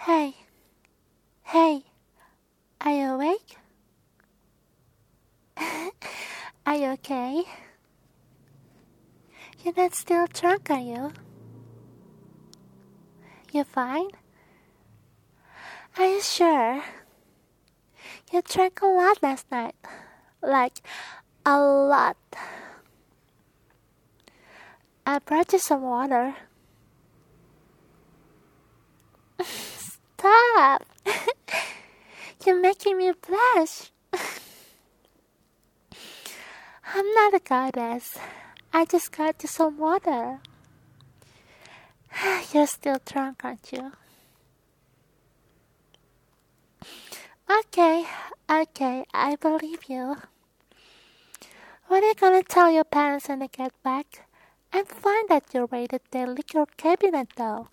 Hey, hey, are you awake? Are you okay? You're not still drunk, are you? You fine? Are you sure? You drank a lot last night. Like, a lot. I brought you some water. Stop! You're making me blush. I'm not a goddess. I just got you some water. You're still drunk, aren't you? Okay, I believe you. What are you gonna tell your parents when they get back and find that you raided their liquor cabinet though?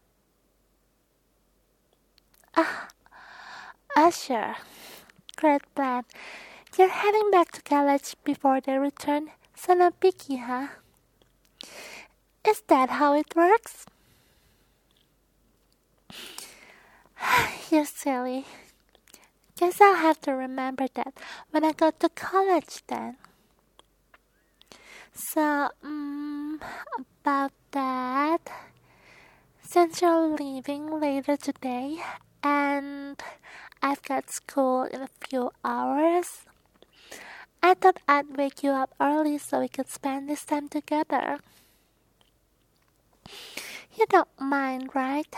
Sure. Great plan. You're heading back to college before they return, so no biggie, huh? Is that how it works? You're silly. Guess I'll have to remember that when I go to college then. So, about that, since you're leaving later today and I've got school in a few hours, I thought I'd wake you up early so we could spend this time together. You don't mind, right?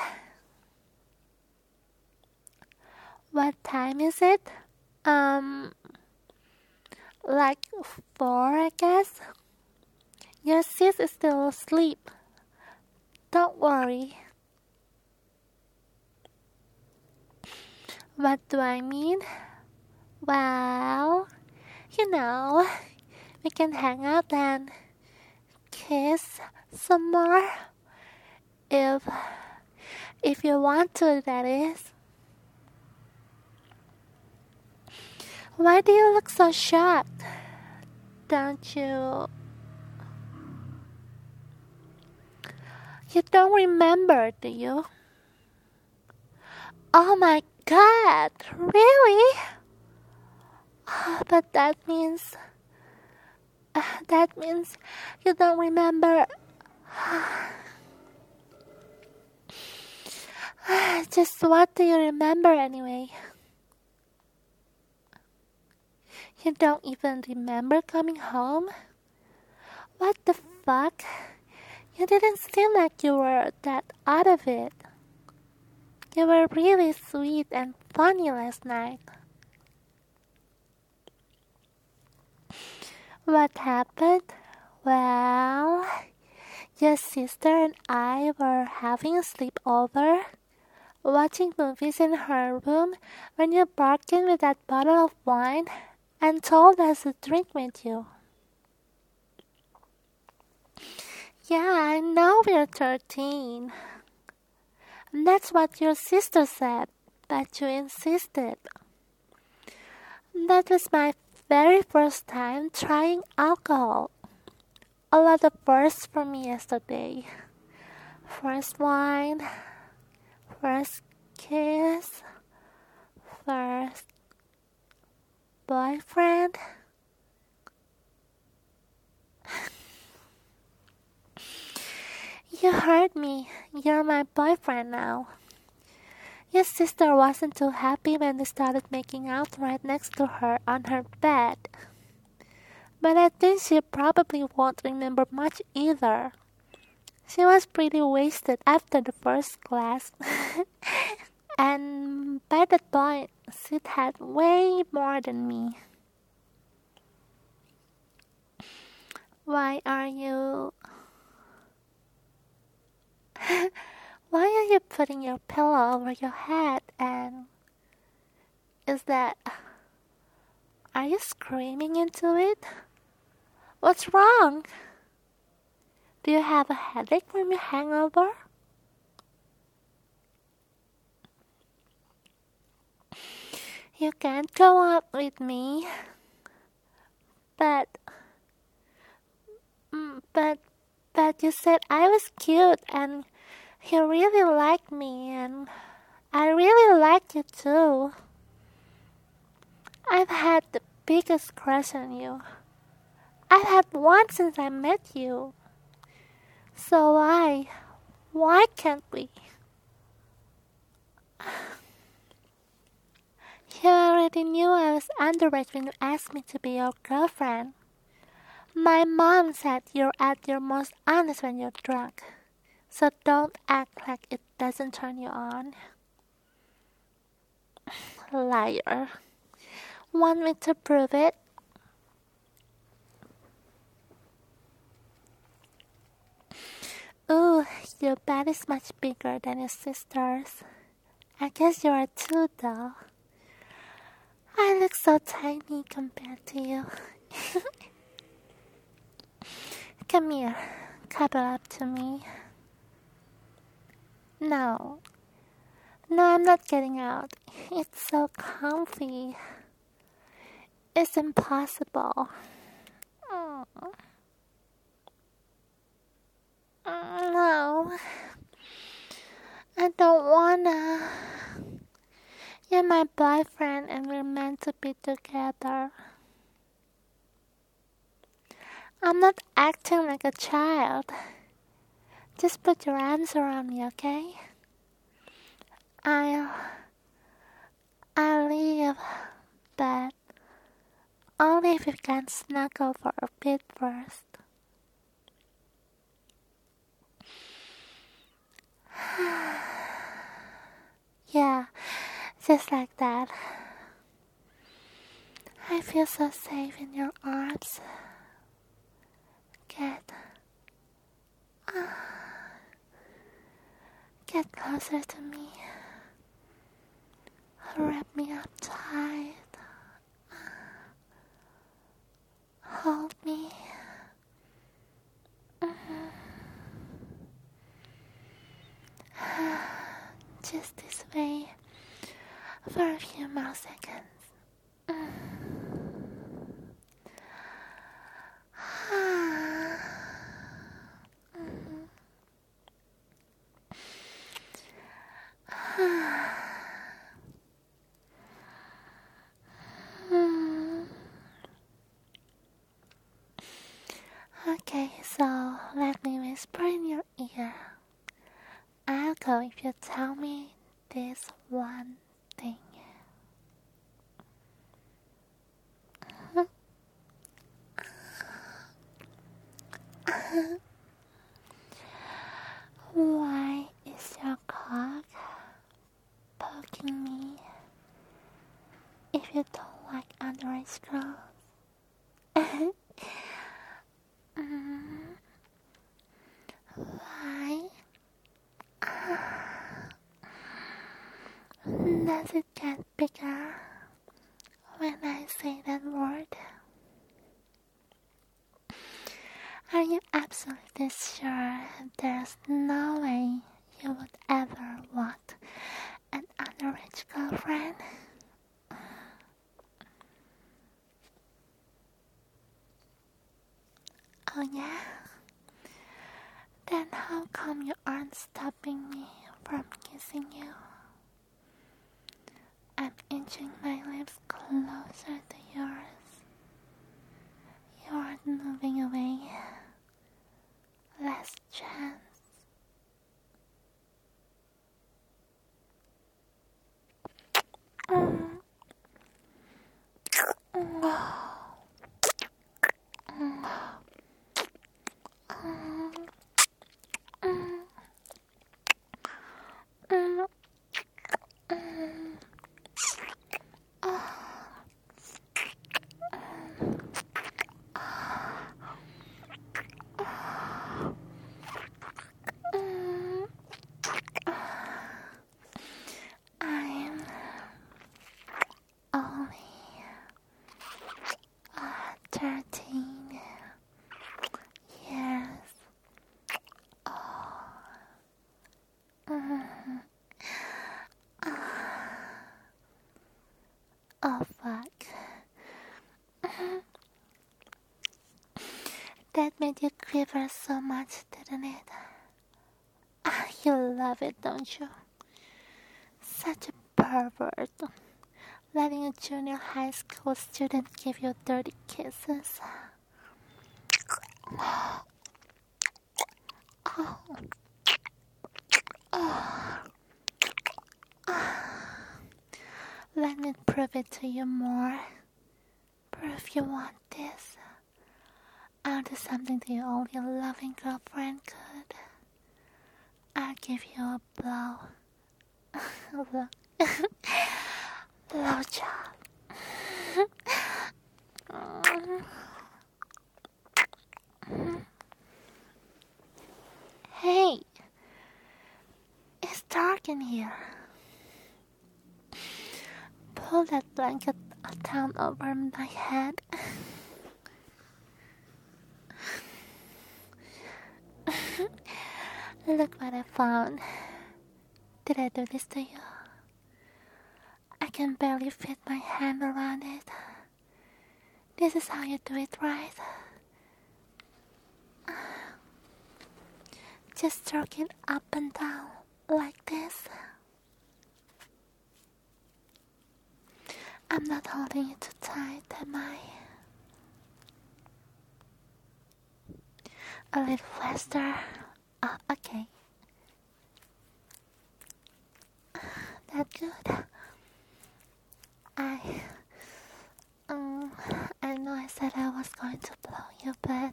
What time is it? Like 4, I guess? Your sis is still asleep. Don't worry. What do I mean? Well, we can hang out and kiss some more. If you want to, that is. Why do you look so shocked? Don't you? You don't remember, do you? Oh my god, really? But that means you don't remember. Just what do you remember anyway? You don't even remember coming home? What the fuck? You didn't seem like you were that out of it. You were really sweet and funny last night. What happened? Well, your sister and I were having a sleepover, watching movies in her room when you barked in with that bottle of wine and told us to drink with you. Yeah, I know we're 13. And that's what your sister said, but you insisted. That was my very first time trying alcohol. A lot of firsts for me yesterday. First wine, first kiss, first boyfriend. You heard me. You're my boyfriend now. Your sister wasn't too happy when they started making out right next to her on her bed. But I think she probably won't remember much either. She was pretty wasted after the first glass. And by that point, she'd had way more than me. Why are you... Why are you putting your pillow over your head and... Is that... Are you screaming into it? What's wrong? Do you have a headache from your hangover? You can't go out with me. But... But you said I was cute and you really liked me and I really like you too. I've had the biggest crush on you. I've had one since I met you. So why can't we? You already knew I was underage when you asked me to be your girlfriend. My mom said you're at your most honest when you're drunk. So don't act like it doesn't turn you on. Liar. Want me to prove it? Ooh, your bed is much bigger than your sister's. I guess you are too, though. I look so tiny compared to you. Come here, cuddle up to me. No, I'm not getting out. It's so comfy. It's impossible. Mm. No, I don't wanna. You're my boyfriend and we're meant to be together. I'm not acting like a child. Just put your arms around me, okay? I'll leave, but only if you can snuggle for a bit first. Yeah, just like that. I feel so safe in your arms. Get closer to me. Wrap me up tight. Hold me. Just this way for a few more seconds. Okay, so let me whisper in your ear. I'll go if you tell me this one thing. Why is your cock poking me if you don't like underage girls? Why does it get bigger when I say that word? Are you absolutely sure there's no way you would ever want an underage girlfriend? Oh yeah? Then how come you aren't stopping me from kissing you? I'm inching my lips closer to yours. You aren't moving away. Last chance. I'm only 13 years oh fuck. That made you quiver so much, didn't it? You love it, don't you? Such a pervert. Letting a junior high school student give you dirty kisses. Let me prove it to you more. Prove you want this. I'll do something to your only loving girlfriend could. I'll give you a blow. Blow job. Hey, it's dark in here. Pull that blanket down over my head. Look what I found. Did I do this to you? I can barely fit my hand around it. This is how you do it, right? Just stroke it up and down like this. I'm not holding it too tight, am I? A little faster. Oh, okay. That's good. I know I said I was going to blow you, but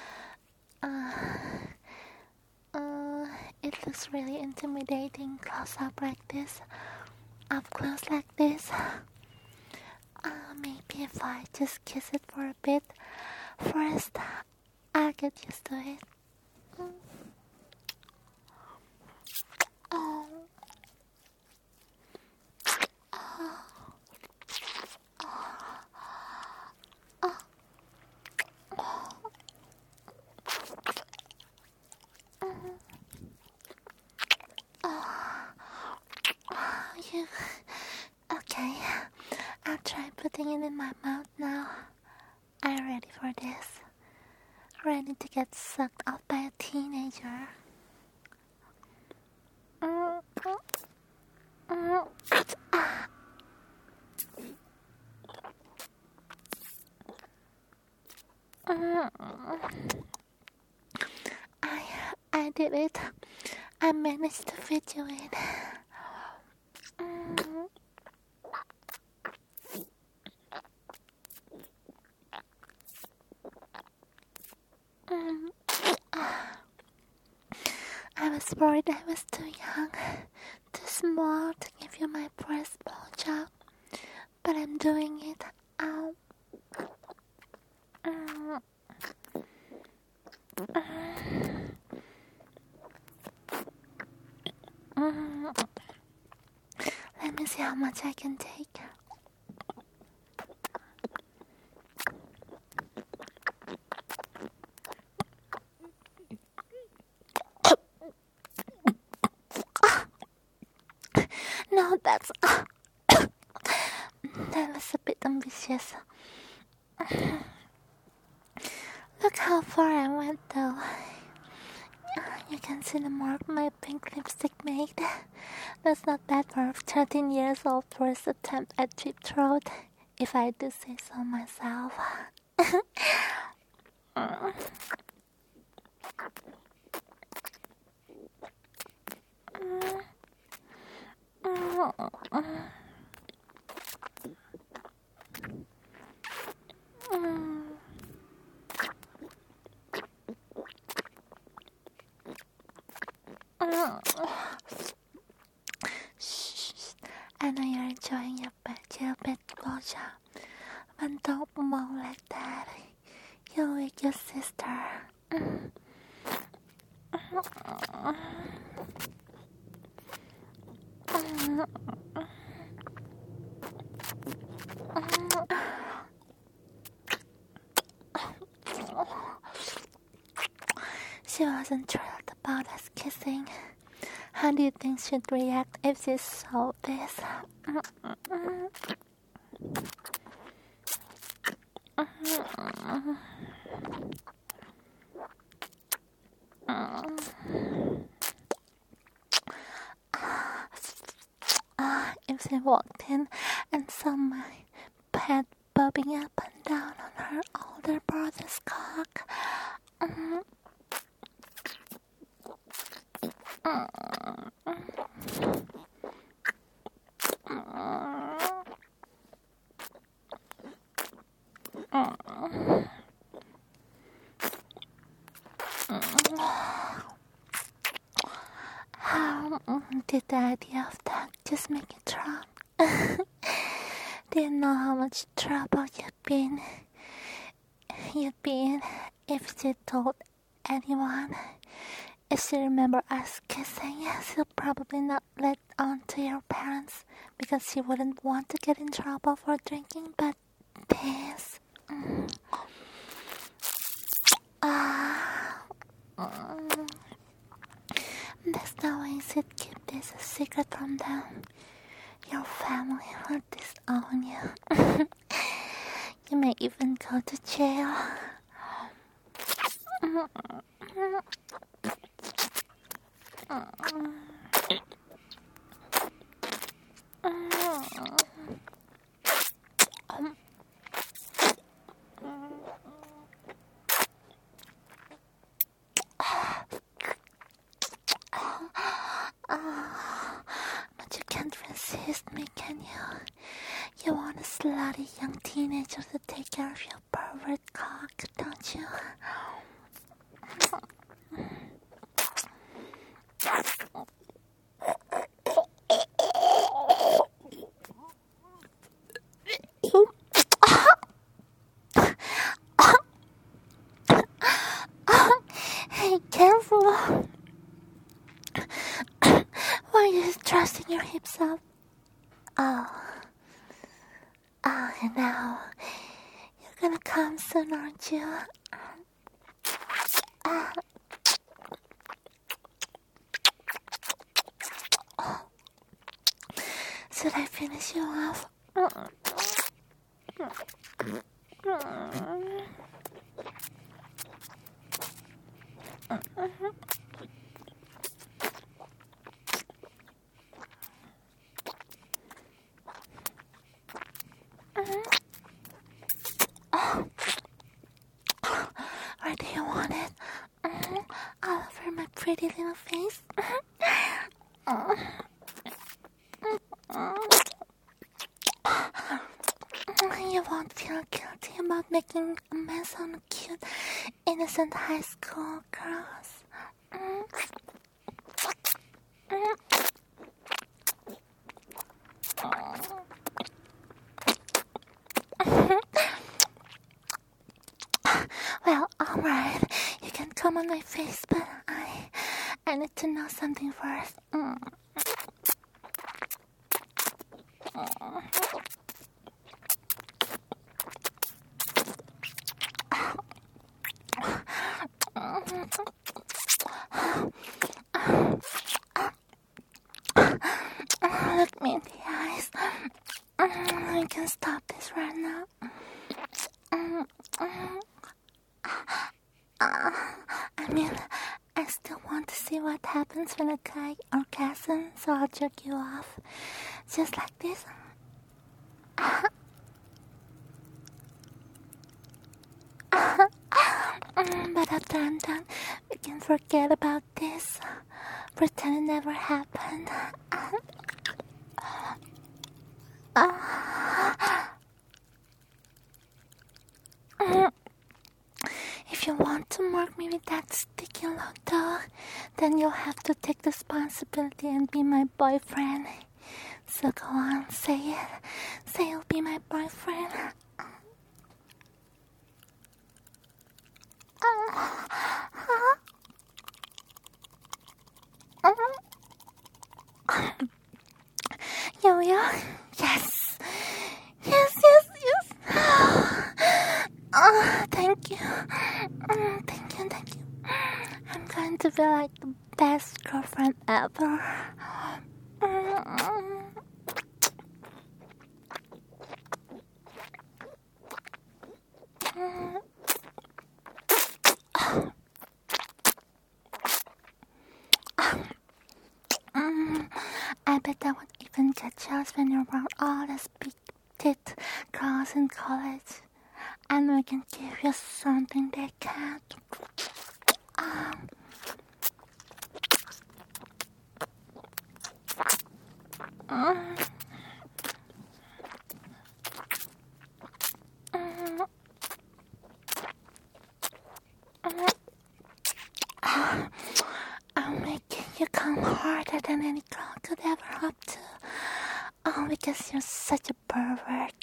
it looks really intimidating close up like this, up close like this. Maybe if I just kiss it for a bit first, I'll get used to it. Okay, I'll try putting it in my mouth now. Are you ready for this? Ready to get sucked up by a teenager? I did it. I managed to fit you in. I was worried I was too young, too small to give you my first blowjob, but I'm doing it. Ow. Let me see how much I can take. No, that was a bit ambitious. Look how far I went though. You can see the mark my pink lipstick made. That's not bad for a 13 years old first attempt at deep throat, if I do say so myself. Shh, I know you're enjoying your jailbait blowjob, but don't moan like that. You'll wake your sister. She wasn't thrilled about us kissing. How do you think she'd react if she saw this? she walked in and saw my pet bobbing up and down on her older brother's cock. Did the idea of that just make you drunk? Didn't know how much trouble you'd be in if she told anyone. If she remember us kissing, she'll probably not let on to your parents because she wouldn't want to get in trouble for drinking, but this... There's no way you'd keep this a secret from them. Your family will disown you. You may even go to jail. But you can't resist me, can you? You want a slutty young teenager to take care of your pervert cock, don't you? Hey, careful. Why are you thrusting your hips up? Now you're gonna come soon, aren't you? Should I finish you off? Where do you want it? All over my pretty little face. You won't feel guilty about making a mess on the cute, innocent high school girls. Well, alright. You can come on my face, but I need to know something first. Look me in the eyes. I can stop this right now. I mean, I still want to see what happens when a guy orgasms, so I'll jerk you off. Just like this. But after I'm done, we can forget about this. Pretend it never happened. If you want to mark me with that sticky look though, then you'll have to take responsibility and be my boyfriend. So go on, say it. Say you'll be my boyfriend. Yo. Yes. Thank you. Thank you. I'm going to be like the best girlfriend ever. I bet that would even get jealous when you're around all these big tit girls in college. And we can give you something they can't. I'm making you come harder than any girl could ever hope to. Oh, because you're such a pervert.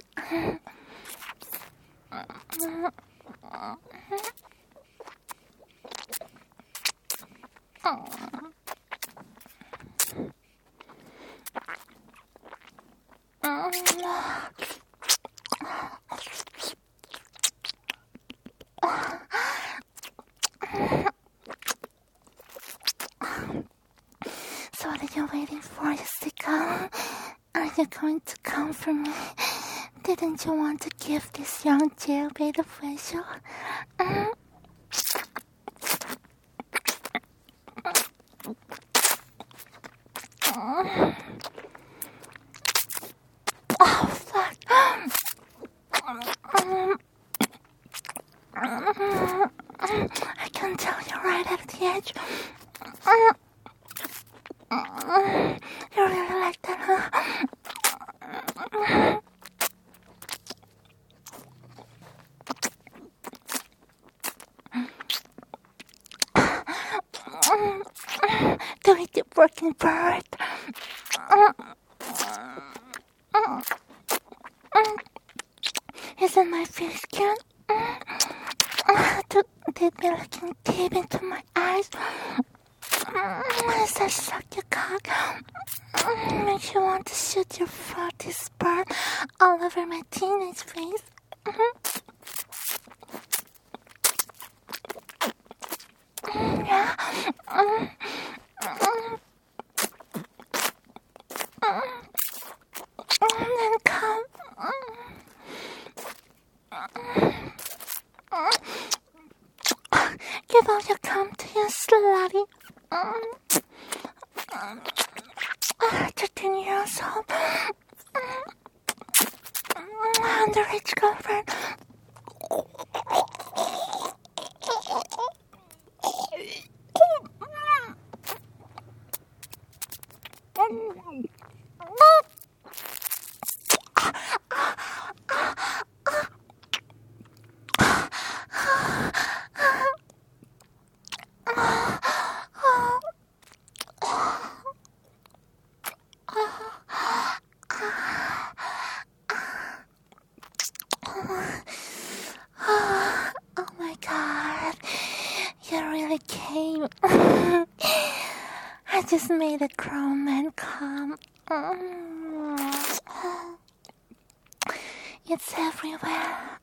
So what are you waiting for, you sicko? Are you going to come for me? Didn't you want to give this young jailbait a facial? Oh, fuck. I can tell you're right at the edge. You really like that, huh? Do it, you working bird. Isn't my face cute? Did me looking deep into my eyes. Does that suck your cock? Makes you want to shoot your frothy sperm all over my teenage face. Yeah. Then come. Give all your cum to your slutty 13 years old underage girlfriend. Oh my god, you really came. I just made a grown man come. It's everywhere.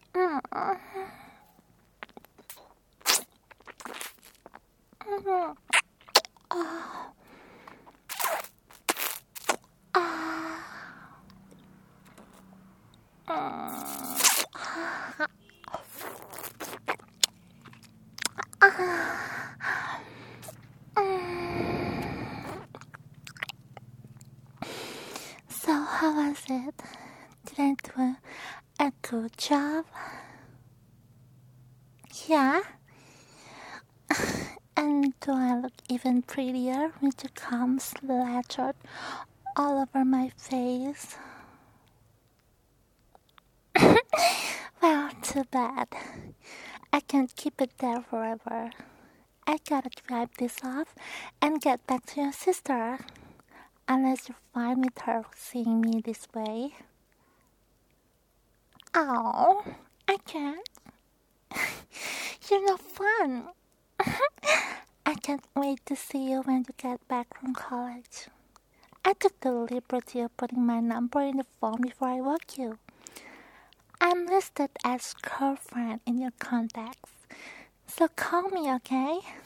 So how was it? Did I do a good job? Yeah? And do I look even prettier with your cum splattered all over my face? Well, too bad. I can't keep it there forever. I gotta wipe this off and get back to your sister. Unless you're fine with her seeing me this way. Oh, I can't. You're no fun. I can't wait to see you when you get back from college. I took the liberty of putting my number in the phone before I woke you. I'm listed as girlfriend in your contacts, so call me, okay?